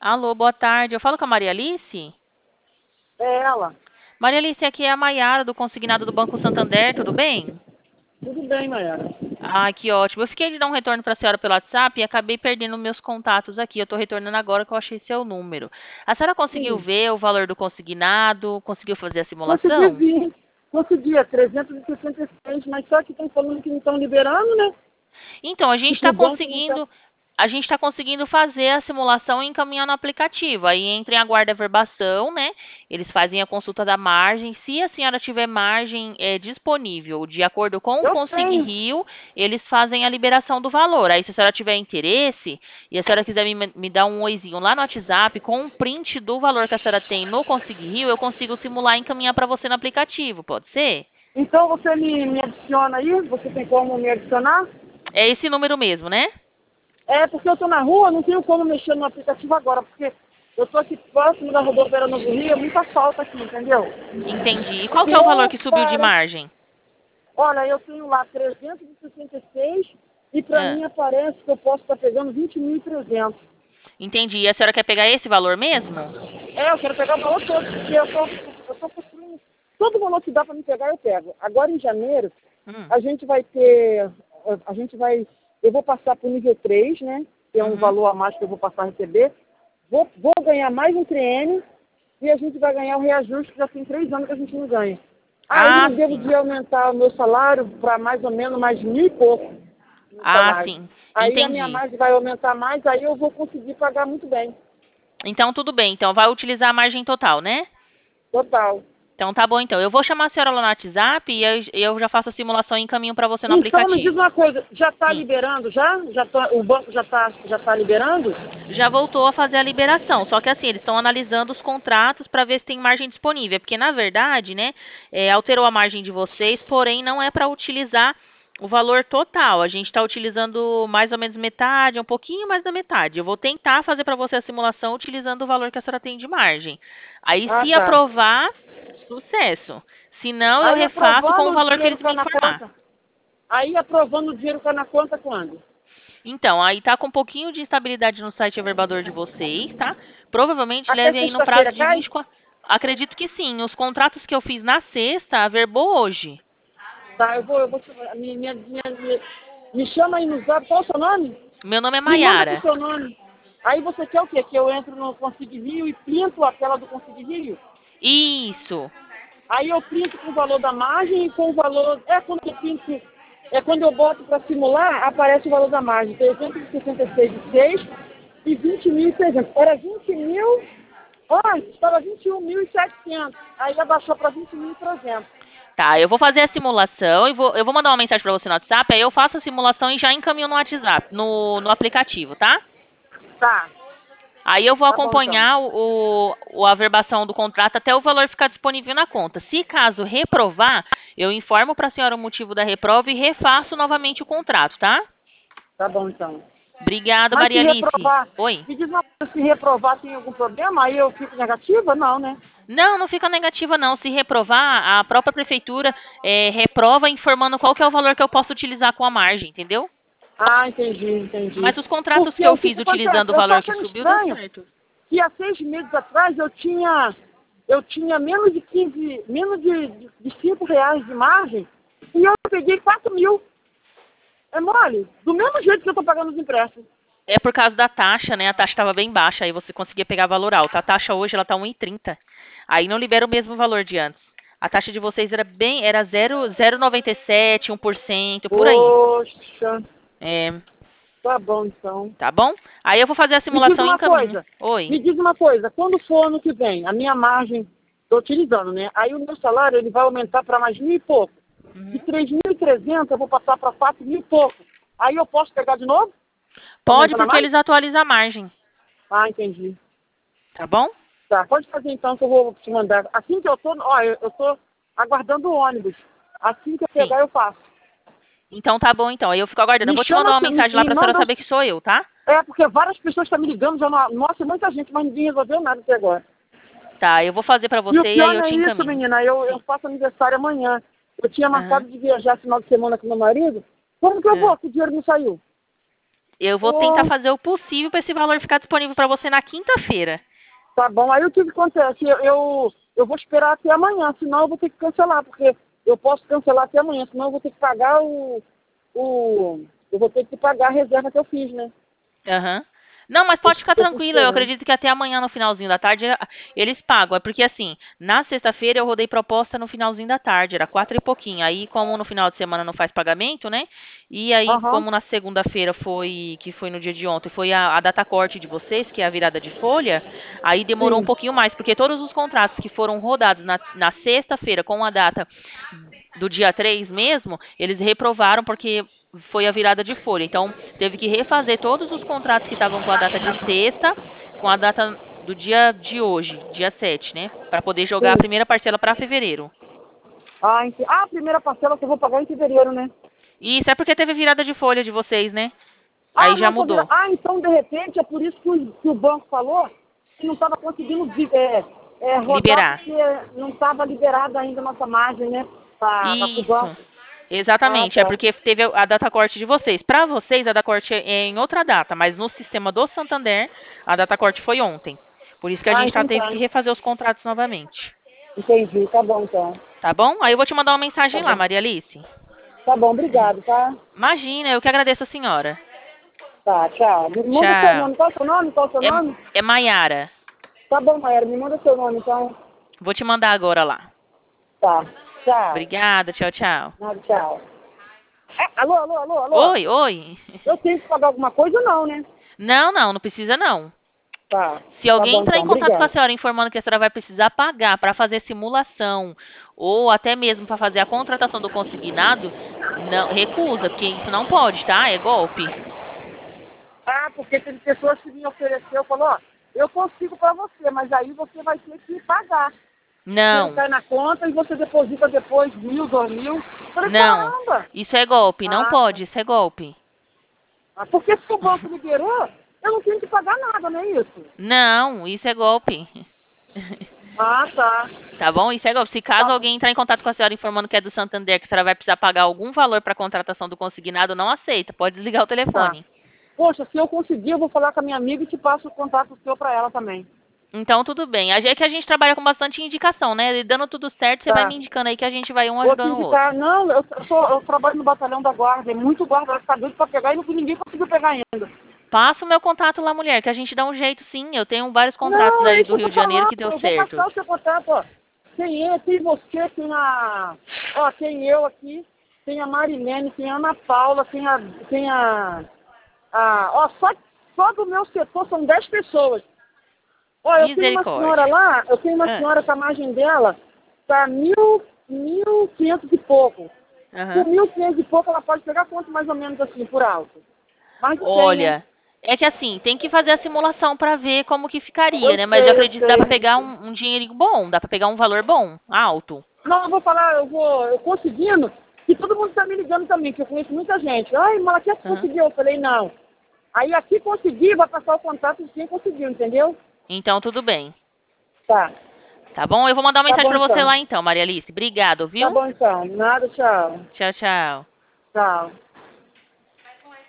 Alô, boa tarde. Eu falo com a Maria Alice? É ela. Maria Alice, aqui é a Maiara do Consignado do Banco Santander, tudo bem? Tudo bem, Mayara. Ah, que ótimo. Eu fiquei de dar um retorno para a senhora pelo WhatsApp e acabei perdendo meus contatos aqui. Eu estou retornando agora que eu achei seu número. A senhora conseguiu Sim. ver o valor do consignado? Conseguiu fazer a Consegui simulação? vir. Consegui, é 366, mas só que estão falando que não estão liberando, né? Então, Tipo, o banco não está. a gente está conseguindo fazer a simulação e encaminhar no aplicativo. Aí entra em aguarda verbação, né? Eles fazem a consulta da margem. Se a senhora tiver margem disponível, de acordo com o Eu Consig tenho. Rio, eles fazem a liberação do valor. Aí, se a senhora tiver interesse e a senhora quiser me dar um oizinho lá no WhatsApp com um print do valor que a senhora tem no Consig Rio, eu consigo simular e encaminhar para você no aplicativo, pode ser? Então você me adiciona aí? Você tem como me adicionar? É esse número mesmo, né? É porque eu estou na rua, não tenho como mexer no aplicativo agora, porque eu estou aqui próximo da rodoviária Novo Rio, é muita falta aqui, entendeu? Entendi. E qual que é o valor Eu que subiu de para. margem? Olha, eu tenho lá 366 e para Ah, mim aparece que eu posso estar pegando 20.300. entendi. E a senhora quer pegar esse valor mesmo? Eu quero pegar o valor todo, porque eu tô construindo. Todo valor que dá para me pegar, eu pego. Agora, em janeiro, Hum, a gente vai ter. A gente vai. Eu vou passar para o nível 3, né? Que é um uhum. valor a mais que eu vou passar a receber. Vou ganhar mais um triênio e a gente vai ganhar o reajuste, que já tem 3 anos que a gente não ganha. Aí Ah, eu devo sim. de aumentar o meu salário para mais ou menos mais 1.000 e pouco no Ah, salário. sim. Aí a minha Entendi. margem vai aumentar mais, aí eu vou conseguir pagar muito bem. Então, tudo bem. Então, vai utilizar a margem total, né? Total. Então, tá bom, então. Eu vou chamar a senhora lá no WhatsApp e eu já faço a simulação e encaminho para você no Então me diz aplicativo. uma coisa, já está Hum. liberando já? O banco já tá liberando? Já voltou a fazer a liberação, só que assim, eles estão analisando os contratos para ver se tem margem disponível, porque na verdade, né, alterou a margem de vocês, porém não é para utilizar o valor total. A gente está utilizando mais ou menos metade, um pouquinho mais da metade. Eu vou tentar fazer para você a simulação utilizando o valor que a senhora tem de margem. Aí, Ah, se tá. aprovar, sucesso. Se não, eu Aí refaço com aprovando o o valor que dinheiro eles me cai na informar. conta. Aí aprovando o dinheiro cai na conta quando? Então, aí tá com um pouquinho de instabilidade no site Averbador de vocês, tá? Provavelmente Até leve aí no prazo sexta-feira de cai? 24. Acredito que sim. Os contratos que eu fiz na sexta, averbou hoje. Tá, eu vou chamar. Me chama aí no zap, qual é o seu nome? Meu nome é Me manda com o Maiara. seu nome. Aí você quer o quê? Que eu entro no Consigo Rio e pinto a tela do Consigo Rio? Isso. Aí eu pinto com o valor da margem e com o valor. Quando eu boto para simular, aparece o valor da margem. 366,6 e 20.300. Era 20 mil. Olha, estava 21.700. Aí abaixou para 20.300. Tá, eu vou fazer a simulação e eu vou mandar uma mensagem pra você no WhatsApp, aí eu faço a simulação e já encaminho no WhatsApp, no aplicativo, tá? Tá, Aí eu vou tá bom então. acompanhar a averbação do contrato até o valor ficar disponível na conta. Se caso reprovar, eu informo para a senhora o motivo da reprova e refaço novamente o contrato, tá? Tá bom então. Obrigada, Mas se Maria Alice. reprovar, Oi. me diz uma coisa, se reprovar tem algum problema? Aí eu fico negativa? Não, né? Não, não fica negativa, não. Se reprovar, a própria prefeitura reprova informando qual que é o valor que eu posso utilizar com a margem, entendeu? Ah, entendi, entendi. Mas os contratos Porque que eu o que fiz que acontece? utilizando o Eu tô valor que achando subiu, deu estranho certo. que há 6 meses atrás eu tinha menos de 15, menos de R$ 5 de margem e eu peguei 4.000. É mole? Do mesmo jeito que eu tô pagando os empréstimos. É por causa da taxa, né? A taxa estava bem baixa, aí você conseguia pegar valor alto. A taxa hoje ela tá 1,30. Aí não libera o mesmo valor de antes. A taxa de vocês era 0,97, 1%, por aí. Poxa, É, tá bom então. tá bom? Aí eu vou fazer a Me diz simulação e uma encaminho. coisa, Oi. me diz uma coisa, quando for ano que vem, a minha margem, estou utilizando, né? Aí o meu salário ele vai aumentar para mais 1.000 e pouco. De Uhum. 3.300 eu vou passar para 4.000 e pouco. Aí eu posso pegar de novo? Pode, Aumentando a porque mais? eles atualizam a margem. Ah, entendi. Tá bom? Tá, pode fazer então que eu vou te mandar. Assim que eu tô, ó, eu tô aguardando o ônibus. Assim que eu Sim. pegar, eu faço. Então tá bom, então. Aí eu fico aguardando. Eu Me vou te chama, mandar uma mensagem lá me pra senhora manda. saber que sou eu, tá? Porque várias pessoas estão me ligando, já nossa, muita gente, mas ninguém resolveu nada até agora. Tá, eu vou fazer pra E o você e aí pior eu não é te isso, encaminho. menina. Eu Sim. faço aniversário amanhã. Eu tinha Aham. marcado de viajar final de semana com meu marido. Como que eu É. vou? Que o dinheiro não saiu. Eu vou tentar Ô, fazer o possível para esse valor ficar disponível para você na quinta-feira. tá bom. Aí o que que acontece? Eu vou esperar até amanhã, senão eu vou ter que cancelar, porque eu posso cancelar até amanhã, senão eu vou ter que pagar eu vou ter que pagar a reserva que eu fiz, né? Aham. Não, mas Eu, pode ficar eu tô tranquila. Eu esperando. acredito que até amanhã, no finalzinho da tarde, eles pagam. É porque, assim, na sexta-feira eu rodei proposta no finalzinho da tarde, era 4 e pouquinho. Aí, como no final de semana não faz pagamento, né? E aí, Aham, como na segunda-feira que foi no dia de ontem, foi a data corte de vocês, que é a virada de folha, aí demorou um sim. pouquinho mais, porque todos os contratos que foram rodados na sexta-feira com a data do dia 3 mesmo, eles reprovaram porque foi a virada de folha. Então, teve que refazer todos os contratos que estavam com a data de sexta, com a data do dia de hoje, dia 7, né? Para poder jogar a Sim. primeira parcela para fevereiro. A primeira parcela que eu vou pagar em fevereiro, né? E isso é porque teve virada de folha de vocês, né? Ah, Aí já não, tô vendo. mudou. Ah, então de repente é por isso que o banco falou que não estava conseguindo rodar Liberar. porque não estava liberada ainda a nossa margem, né? Para o Isso. banco. Ah, Exatamente, é tá. porque teve a data corte de vocês. Para vocês, a data corte é em outra data, mas no sistema do Santander, a data corte foi ontem. Por isso que a Ah, gente então teve que tá. refazer os contratos novamente. Entendi. Tá bom, então. Tá bom? Aí eu vou te mandar uma Tá mensagem lá, bom. Maria Alice. Tá bom, obrigado, tá? Imagina, eu que agradeço a senhora. Tá, tchau. Me manda seu Tchau. nome. Qual é o seu nome? Qual é o seu É, nome? é Maiara. Tá bom, Maera, me manda seu nome, então. Vou te mandar agora lá. Tá. Tchau. Obrigada, tchau, tchau. Nada, tchau. Alô, alô, alô, alô? Oi, oi. Eu tenho que pagar alguma coisa ou não, né? Não, não, não precisa não. Tá. Se Tá alguém bom, entrar então. em contato com a Obrigado. senhora informando que a senhora vai precisar pagar para fazer simulação ou até mesmo para fazer a contratação do consignado, não recusa, porque isso não pode, tá? É golpe. Ah, porque teve pessoas que me ofereceu, falou, ó, eu consigo pra você, mas aí você vai ter que pagar. O dinheiro Não, cai na conta e você deposita depois 1.000, 2.000. Eu falei, não. caramba! Isso é golpe, não Ah, tá. pode, isso é golpe. Porque se o banco liberou, eu não tenho que pagar nada, não é isso? Não, isso é golpe. Ah, tá. Tá bom? Isso é golpe. Se caso Tá, alguém entrar em contato com a senhora informando que é do Santander, que a senhora vai precisar pagar algum valor para a contratação do consignado, não aceita. Pode desligar o tá. telefone. Poxa, se eu conseguir, eu vou falar com a minha amiga e te passo o contato seu pra ela também. Então, tudo bem. É que a gente trabalha com bastante indicação, né? E dando tudo certo, você vai me Tá. indicando aí que a gente vai um Vou te ajudando o outro. indicar. Não, eu trabalho no batalhão da guarda. É muito guarda, ela está doido pra pegar e ninguém conseguiu pegar ainda. Passa o meu contato lá, mulher, que a gente dá um jeito, sim. Eu tenho vários contratos Não, é aí isso que do eu tô Rio de Janeiro falando. que deu Eu vou certo. passar o seu contato, ó. Tem eu, tem você, tem a. Ó, tem eu aqui, tem a Marilene, tem a Ana Paula, ó, só do meu setor são 10 pessoas. Ó, eu tenho uma senhora Misericórdia. lá, eu tenho uma Ah, senhora que a margem dela tá 1.500 e pouco. Por aham. 1.500 e pouco ela pode pegar quanto mais ou menos assim, por alto? Mais de 100, né? Olha, é que assim, tem que fazer a simulação para ver como que ficaria, Eu né? Mas eu sei, eu acredito que dá para sei. pegar um dinheirinho bom, dá para pegar um valor bom, alto. Não, eu vou falar, eu conseguindo, e todo mundo tá me ligando também, que eu conheço muita gente. Ai, Malaquias Aham. conseguiu. Eu falei, não. Aí aqui consegui, vai passar o contato de quem conseguiu, entendeu? Então, tudo bem. Tá. Tá bom? Eu vou mandar uma Tá mensagem bom para você então. lá então, Maria Alice. Obrigado, Tá viu? bom então. Nada, tchau. Tchau, tchau. Tchau.